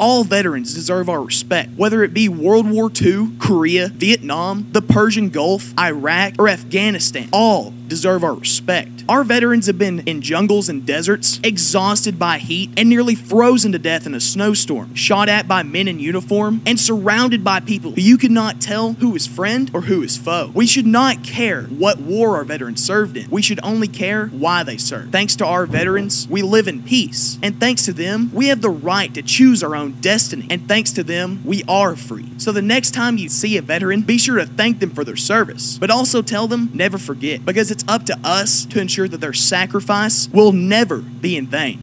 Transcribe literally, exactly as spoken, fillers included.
All veterans deserve our respect, whether it be World War Two, Korea, Vietnam, the Persian Gulf, Iraq, or Afghanistan. All deserve our respect. Our veterans have been in jungles and deserts, exhausted by heat, and nearly frozen to death in a snowstorm, shot at by men in uniform, and surrounded by people who you could not tell who is friend or who is foe. We should not care what war our veterans served in. We should only care why they served. Thanks to our veterans, we live in peace. And thanks to them, we have the right to choose our own destiny. And thanks to them, we are free. So the next time you see a veteran, be sure to thank them for their service. But also tell them, never forget. Because it's up to us to ensure that their sacrifice will never be in vain.